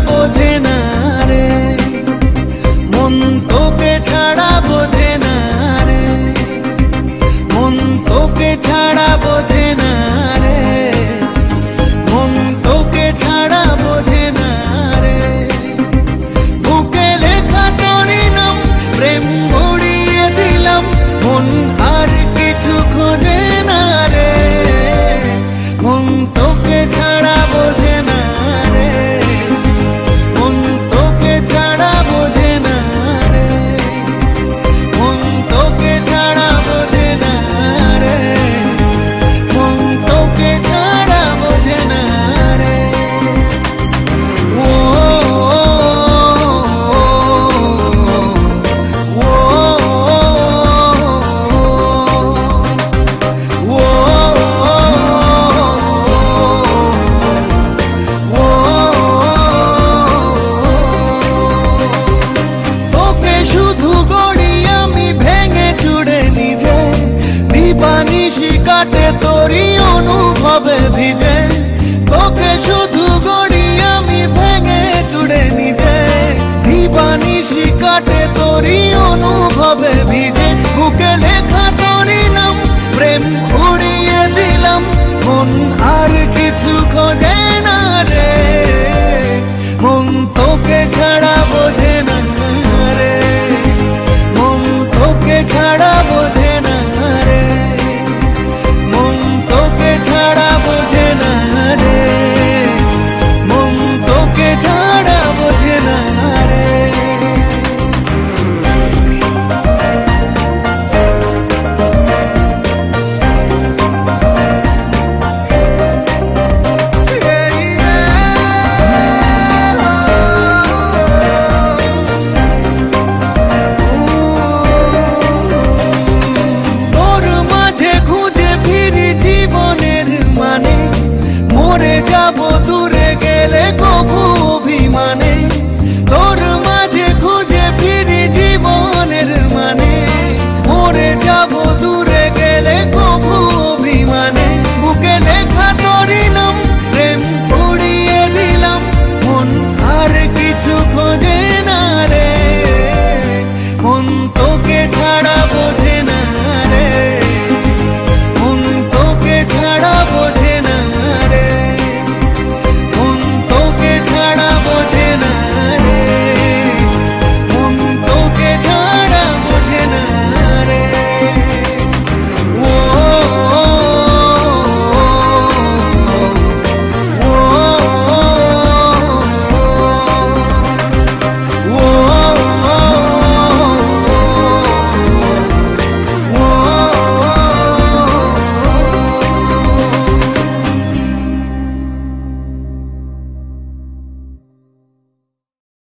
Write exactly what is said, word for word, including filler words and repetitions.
বোঝে না রে, মন তোকে ছাড়া বোঝে না রে, মন তোকে ছাড়া বোঝে না রে, মন তোকে ছাড়া বোঝে না রে। বুকে লেখা তোরই নাম প্রেম মুড়িয়ে দিলাম, মন আর কিছু খোঁজে না রে, মন তোকে ছাড়া বোঝে না রে, মন তোকে ছাড়া বোঝে না রে, মন তোকে ছাড়া বোঝে না রে, মন তোকে ছাড়া বোঝে না রে। ও কাটে তোরই অনুভবে ভিজে,